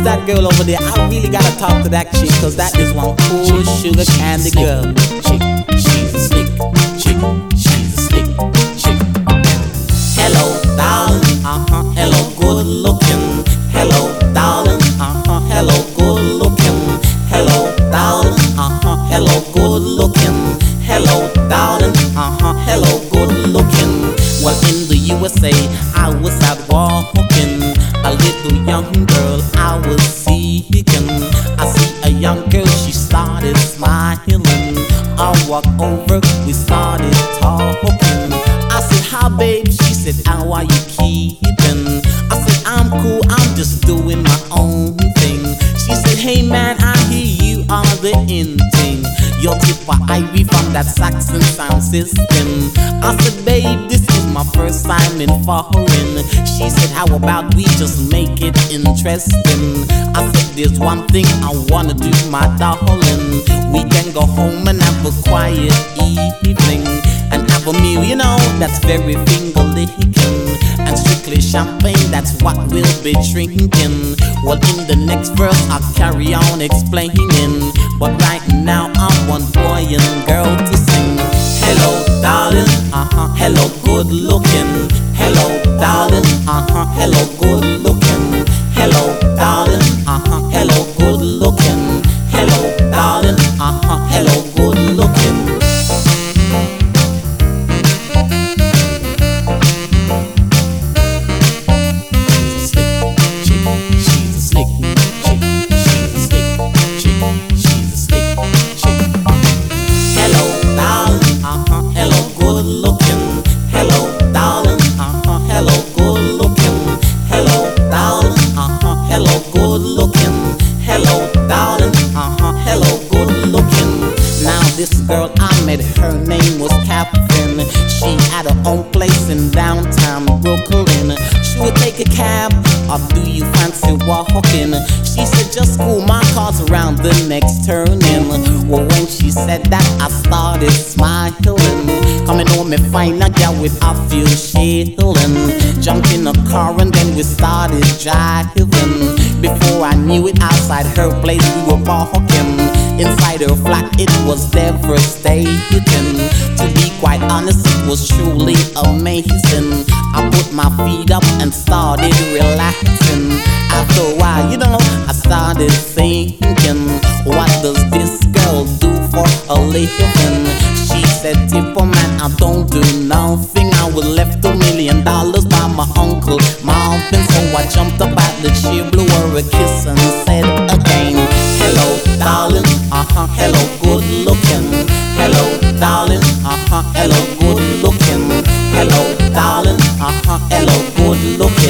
is that girl over there? I really gotta talk to that chick, cause that is one cool sugar candy girl. Chick, she's a slick chick. She's a slick chick. Hello, darling. Hello, good looking. Hello, darling. Hello, good looking. Hello, darling. Hello, good looking. Hello, darling. Hello, good looking. Well, in the USA, I was out walking. A little young girl I was seeking. I see a young girl, she started smiling. I walked over, we started talking. I said, hi babe, she said, how are you keeping? I said, I'm cool, I'm just doing my own thing. She said, hey man, I hear you are the in thing. You're Tipper Ivy from that Saxon sound system. I said, babe, this is my first time in foreign. She said, how about we just make it interesting? I said, there's one thing I wanna do, my darling. We can go home and have a quiet evening and have a meal, you know, that's very finger-licking. And strictly champagne, that's what we'll be drinking. Well, in the next verse, I'll carry on explaining. But right now, I want boy and girl to sing. Hello, darling, hello, good looking. Hello, darling, hello, good looking. Hello, darling, hello, good looking. Hello, darling, hello, good looking. This girl I met, her name was Catherine. She had her own place in downtown Brooklyn. She would take a cab, or do you fancy walking? She said, just cool, my car's around the next turning. Well, when she said that, I started smiling. Coming home and find a girl with a few shilling. Jumped in a car and then we started driving. Before I knew it, outside her place we were walking. Inside her flat it was devastating. To be quite honest, it was truly amazing. I put my feet up and started relaxing. After a while, you know, I started thinking, what does this girl do for a living? She said, Tipper man, I don't do nothing. I was left $2 million by my uncle Marvin. So I jumped up at the chair, blew her a kiss and said again, hello darling, hello good looking. Hello darling, hello good looking. Hello darling, hello good looking.